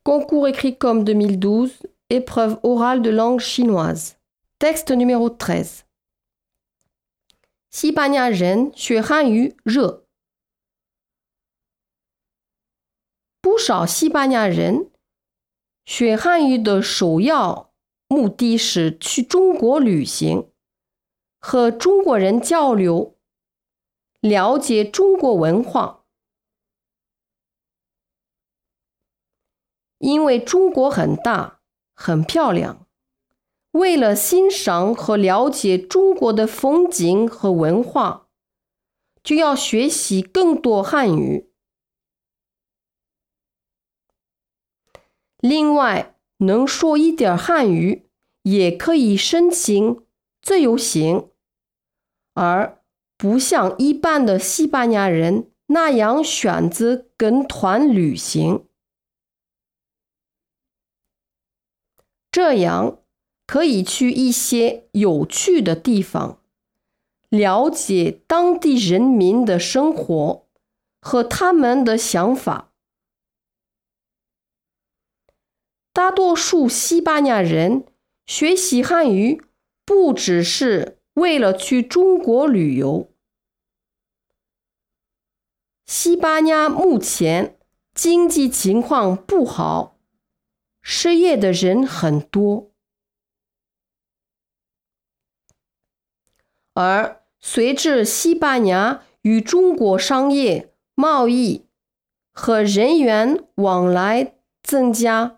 Concours écrit comme 2012, épreuve orale de langue chinoise. Texte numéro 13. 西班牙人学汉语热。不少西班牙人学汉语的首要目的是去中国旅行，和中国人交流，了解中国文化。因为中国很大，很漂亮，为了欣赏和了解中国的风景和文化，就要学习更多汉语。另外，能说一点汉语，也可以申请自由行，而不像一般的西班牙人那样选择跟团旅行。这样可以去一些有趣的地方，了解当地人民的生活和他们的想法。大多数西班牙人学习汉语不只是为了去中国旅游。西班牙目前经济情况不好，失业的人很多。而随着西班牙与中国商业、贸易和人员往来增加，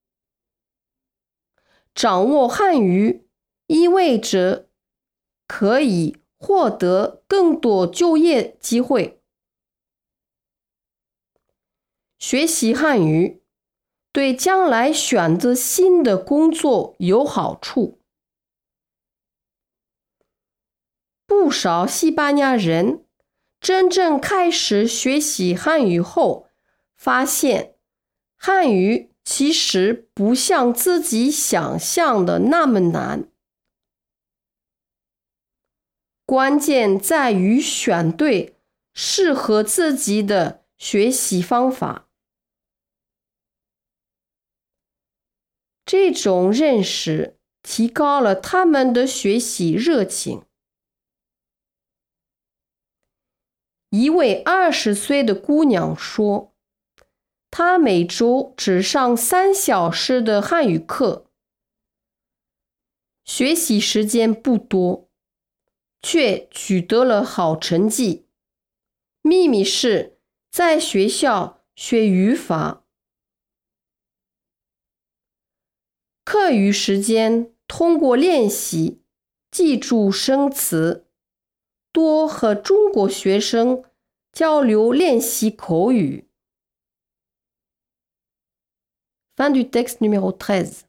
掌握汉语意味着可以获得更多就业机会。学习汉语对将来选择新的工作有好处。不少西班牙人真正开始学习汉语后，发现汉语其实不像自己想象的那么难。关键在于选对适合自己的学习方法。这种认识提高了他们的学习热情。一位20岁的姑娘说，她每周只上3小时的汉语课，学习时间不多，却取得了好成绩。秘密是在学校学语法。课余时间通过练习记住生词，多和中国学生交流练习口语。Fin du texte numéro 13.